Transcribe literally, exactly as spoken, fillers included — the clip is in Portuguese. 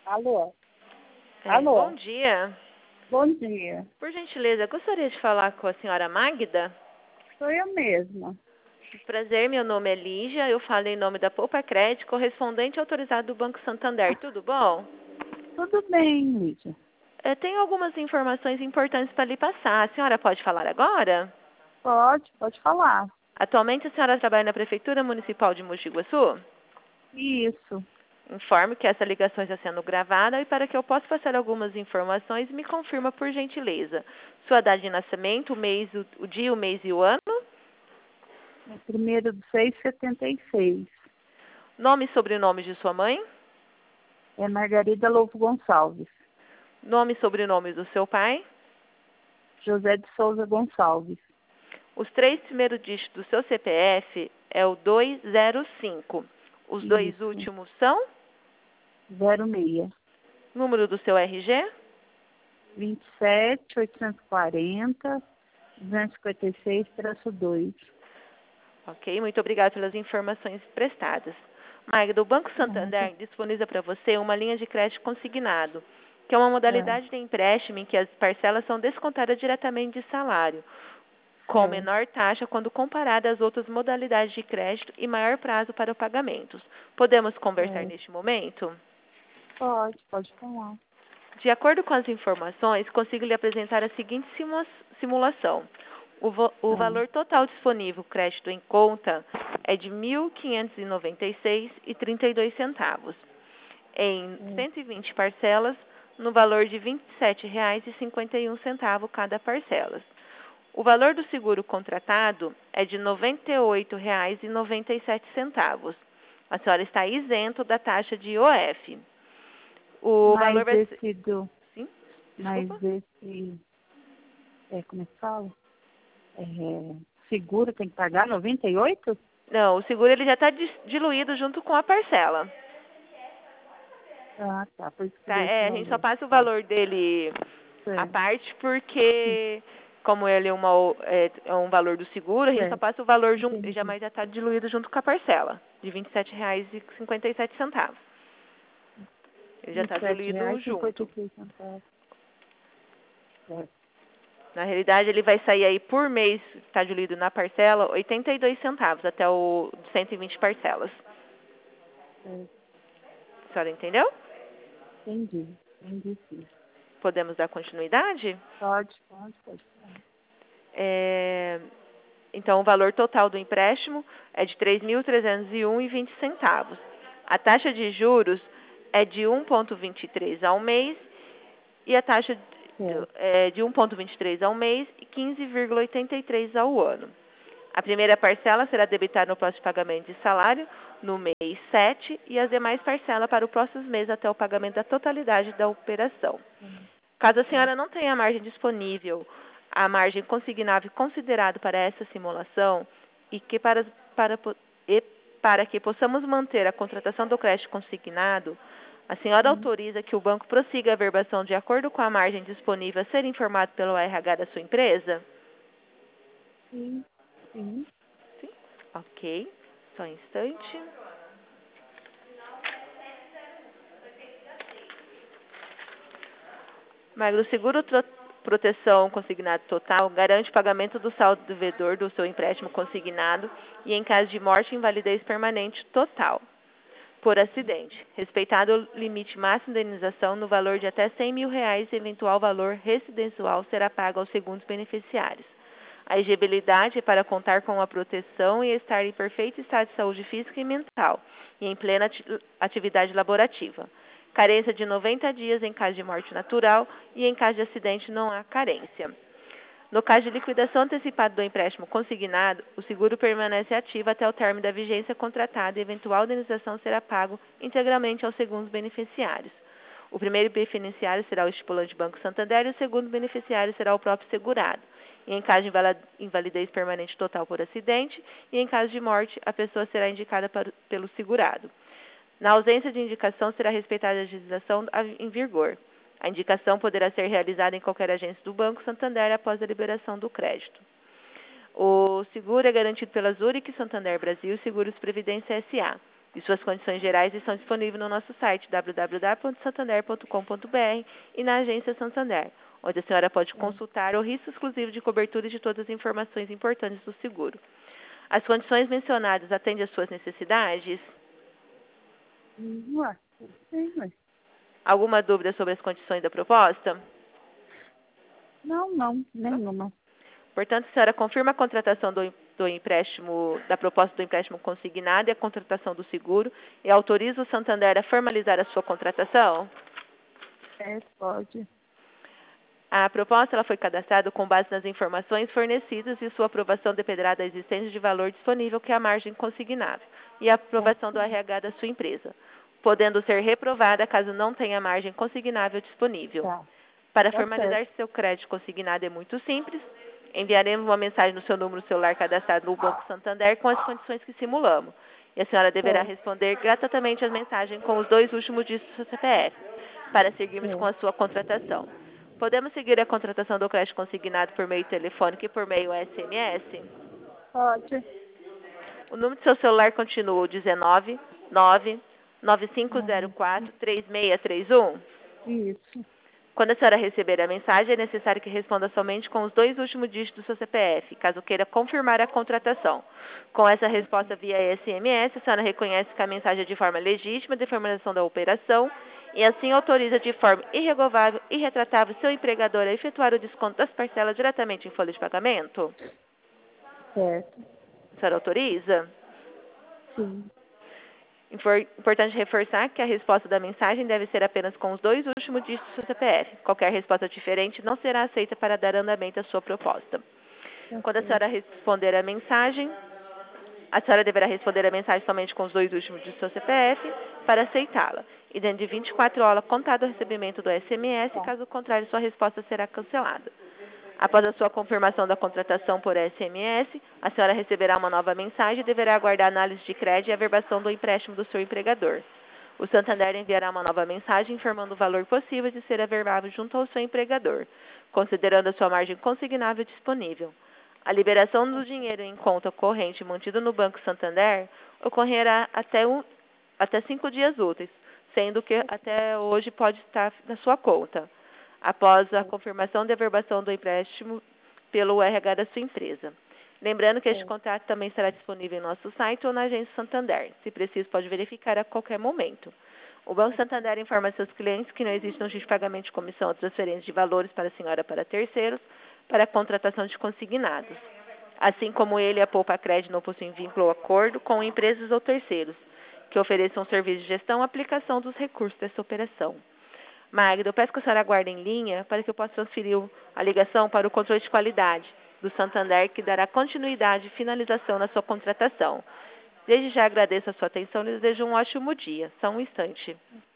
Alô? É, Alô? bom dia. Bom dia. Por gentileza, gostaria de falar com a senhora Magda? Sou eu mesma. Prazer, meu nome é Lígia, eu falo em nome da Poupa Crédito, correspondente autorizado do Banco Santander. Tudo bom? Tudo bem, Lídia? Eu tenho algumas informações importantes para lhe passar. A senhora pode falar agora? Pode, pode falar. Atualmente a senhora trabalha na Prefeitura Municipal de Mogi Guaçu? Isso. Informo que essa ligação está sendo gravada e para que eu possa passar algumas informações, me confirma por gentileza. Sua data de nascimento, o mês, o, o dia, o mês e o ano? É primeiro de seis de setenta e seis. Nome e sobrenome de sua mãe? É Margarida Louvo Gonçalves. Nome e sobrenome do seu pai? José de Souza Gonçalves. Os três primeiros dígitos do seu C P F é o duzentos e cinco. Os dois Isso. últimos são? zero seis. Número do seu R G? vinte e sete, oitocentos e quarenta, duzentos e cinquenta e seis, traço dois. Ok, muito obrigada pelas informações prestadas. Magda, o Banco Nada. Santander disponibiliza para você uma linha de crédito consignado, que é uma É, modalidade de empréstimo em que as parcelas são descontadas diretamente de salário, com certo. menor taxa quando comparada às outras modalidades de crédito e maior prazo para pagamentos. Podemos conversar É. neste momento? Pode, pode falar. De acordo com as informações, consigo lhe apresentar a seguinte simula- simulação. O, vo- o É. valor total disponível crédito em conta é de mil quinhentos e noventa e seis reais e trinta e dois centavos, em É. cento e vinte parcelas, no valor de vinte e sete reais e cinquenta e um centavos cada parcela. O valor do seguro contratado é de noventa e oito reais e noventa e sete centavos. A senhora está isento da taxa de I O F. O valor Mas vai ser... esse do. Sim? Mas Desculpa? esse. É, como é que fala? É, seguro tem que pagar noventa e oito? Não, o seguro ele já está diluído junto com a parcela. Ah, tá. Por isso que Tá? deu esse É, a gente só valor. passa o Tá. valor dele à Certo. parte porque, como ele é, uma, o- é, é um valor do seguro, a gente só Certo. passa o valor junto, ele Entendi. jamais já está diluído junto com a parcela, de vinte e sete reais e cinquenta e sete centavos. Ele já vinte está e sete diluído reais e cinquenta e junto. seis centavos. Certo. Na realidade, ele vai sair aí por mês, está diluído na parcela, oitenta e dois centavos, até o cento e vinte parcelas. Certo. A senhora entendeu? Entendi. Entendi, sim. Podemos dar continuidade? Pode, pode, pode falar. É, então, o valor total do empréstimo é de três mil trezentos e um reais e vinte centavos. A taxa de juros é de um vírgula vinte e três ao mês e a taxa de, Certo. é de um vírgula vinte e três ao mês e quinze vírgula oitenta e três ao ano. A primeira parcela será debitada no próximo pagamento de salário no mês sete e as demais parcelas para o próximo mês até o pagamento da totalidade da operação. Certo. Caso a Certo. senhora não tenha margem disponível, a margem consignável considerada para essa simulação e que para, para, po- e para que possamos manter a contratação do crédito consignado, a senhora Sim, autoriza que o banco prossiga a verbação de acordo com a margem disponível a ser informado pelo R H da sua empresa? sim, sim. Sim. Ok. Só um instante. Magro, o seguro tro- proteção consignado total garante o pagamento do saldo devedor do seu empréstimo consignado e em caso de morte e invalidez permanente total por acidente, respeitado o limite máximo de indenização no valor de até cem mil reais, eventual valor residencial será pago aos segundos beneficiários. A elegibilidade é para contar com a proteção e estar em perfeito estado de saúde física e mental e em plena ati- atividade laborativa. Carência de noventa dias em caso de morte natural e em caso de acidente não há carência. No caso de liquidação antecipada do empréstimo consignado, o seguro permanece ativo até o término da vigência contratada e eventual indenização será pago integralmente aos segundos beneficiários. O primeiro beneficiário será o estipulante Banco Santander e o segundo beneficiário será o próprio segurado. E em caso de invala- invalidez permanente total por acidente e em caso de morte, a pessoa será indicada para- pelo segurado. Na ausência de indicação, será respeitada a legislação a- em vigor. A indicação poderá ser realizada em qualquer agência do Banco Santander após a liberação do crédito. O seguro é garantido pela Zurich Santander Brasil e Seguros Previdência S A e suas condições gerais estão disponíveis no nosso site w w w ponto santander ponto com ponto b r e na agência Santander, onde a senhora pode consultar o risco exclusivo de cobertura e de todas as informações importantes do seguro. As condições mencionadas atendem às suas necessidades? Ué, sim, ué. Alguma dúvida sobre as condições da proposta? Não, não, nenhuma. Portanto, a senhora confirma a contratação do, do empréstimo, da proposta do empréstimo consignado e a contratação do seguro e autoriza o Santander a formalizar a sua contratação? É, pode. A proposta ela foi cadastrada com base nas informações fornecidas e sua aprovação dependerá da existência de valor disponível, que é a margem consignada, e a aprovação do R H da sua empresa, podendo ser reprovada caso não tenha margem consignável disponível. Tá. Para Tá formalizar certo. seu crédito consignado é muito simples. Enviaremos uma mensagem no seu número celular cadastrado no Banco Santander com as condições que simulamos. E a senhora deverá Certo, responder gratuitamente às mensagens com os dois últimos dígitos do seu C P F, para seguirmos com certo. a sua contratação. Podemos seguir a contratação do crédito consignado por meio telefônico e por meio S M S? Pode. O número do seu celular continua o dezenove, nove, nove cinco zero Não, quatro, três seis três um? isso. Quando a senhora receber a mensagem, é necessário que responda somente com os dois últimos dígitos do seu C P F, caso queira confirmar a contratação. Com essa resposta via S M S, a senhora reconhece que a mensagem é de forma legítima de formalização da operação e assim autoriza de forma irrevogável e retratável seu empregador a efetuar o desconto das parcelas diretamente em folha de pagamento? Certo. A senhora autoriza? Sim. Infor- Importante reforçar que a resposta da mensagem deve ser apenas com os dois últimos dígitos do seu C P F. Qualquer resposta diferente não será aceita para dar andamento à sua proposta. Tá Quando a certo. senhora responder a mensagem, a senhora deverá responder a mensagem somente com os dois últimos dígitos do seu C P F para aceitá-la. E dentro de vinte e quatro horas, contado o recebimento do S M S, Tá. caso contrário, sua resposta será cancelada. Após a sua confirmação da contratação por S M S, a senhora receberá uma nova mensagem e deverá aguardar a análise de crédito e a averbação do empréstimo do seu empregador. O Santander enviará uma nova mensagem informando o valor possível de ser averbado junto ao seu empregador, considerando a sua margem consignável disponível. A liberação do dinheiro em conta corrente mantido no Banco Santander ocorrerá até, um, até cinco dias úteis, sendo que até hoje pode estar na sua conta, após a confirmação de averbação do empréstimo pelo R H da sua empresa. Lembrando que este Certo. contrato também estará disponível em nosso site ou na agência Santander. Se preciso, pode verificar a qualquer momento. O Banco Santander informa seus clientes que não existe um juiz de pagamento de comissão ou transferência de valores para a senhora para terceiros para a contratação de consignados. Assim como ele, a Poupa Crédito não possui vínculo ou acordo com empresas ou terceiros que ofereçam serviço de gestão e aplicação dos recursos dessa operação. Magda, eu peço que a senhora aguarde em linha para que eu possa transferir a ligação para o controle de qualidade do Santander, que dará continuidade e finalização na sua contratação. Desde já agradeço a sua atenção e desejo um ótimo dia. Só um instante.